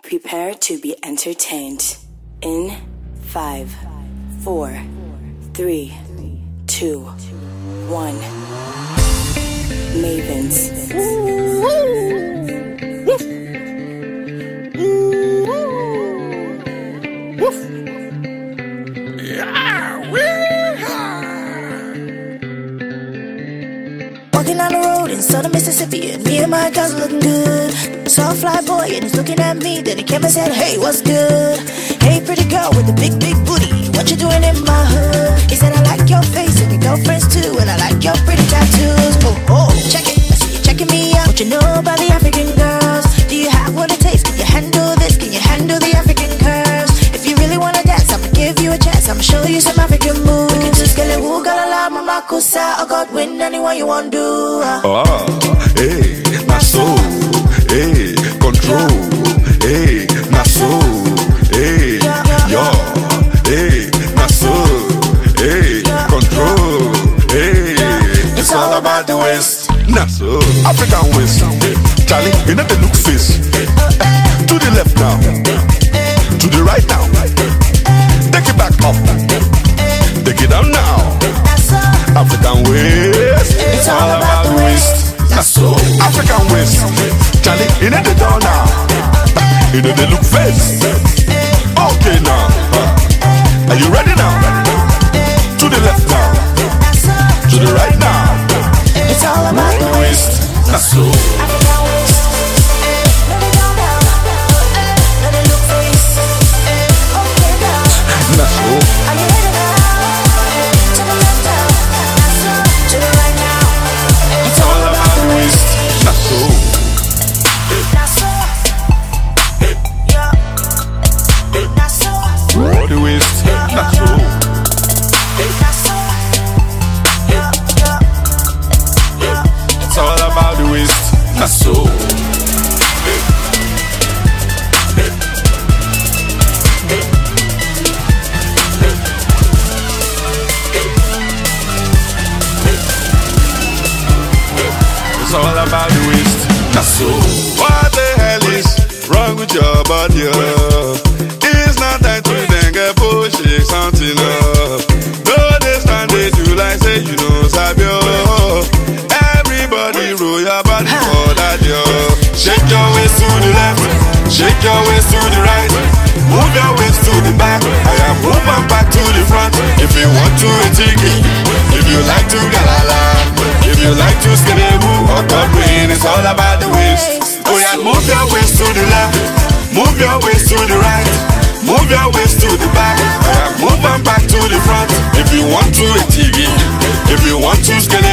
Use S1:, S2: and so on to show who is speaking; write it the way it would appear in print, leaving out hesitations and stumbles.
S1: Prepare to be entertained. In 5, 4, 3, 2, 1. Mavens.
S2: Walking down the road in southern Mississippi, and me and my cousin looking good. Saw a fly boy and he's looking at me. Then he came and said, hey, what's good? Hey, pretty girl with the big, big booty, what you doing in my hood? He said, I like your face and your girlfriends too, and I like your pretty tattoos. Oh, check it, I see you checking me out. What you know about the African girls? Do you have what it takes? Can you handle this? Can you handle the African curves? If you really wanna dance, I'ma give you a chance. I'ma show you some African moves. We can just get it, who got a lot, mama kusa, or God win, anyone you want do.
S3: Hey, na so, hey, control, hey, na so, hey, yo, hey, na so, hey, control, hey, it's all about the West, na so, African West, Charlie, you know the look face, to the left now, to the right now, take it back up, take it down now, African West, it's all about the West. That's so African West, Charlie, you know the door now, you know the look face. Okay now, are you ready now? To the left now, to the right now.
S2: It's all about the West.
S3: That's so
S2: African West. Let it go down, let it look face. Okay now,
S3: that's so.
S2: are you ready now? To the left now, to the right now. It's all about the West.
S3: That's so.
S2: That's so. Yeah. That's so.
S3: All the West. That's so.
S2: That's so. Yeah.
S3: It's all about the West. That's so. It's all about the West. That's so. What the hell is wrong with your body? It's not time to then get pushing something up. No, they stand they do like say you know Sabio. Everybody roll your body for that yo. Shake your waist to the left, shake your waist to the right, move your waist to the back. I am moving back to the front. If you want to tiki, if you like to galala, if you like to skelebu or Godwin, it's all about the waist. Oh yeah, move your waist to the left, move your waist to the right, move your waist to the back. I am moving back to the front. If you want to tiki, if you want to skelebu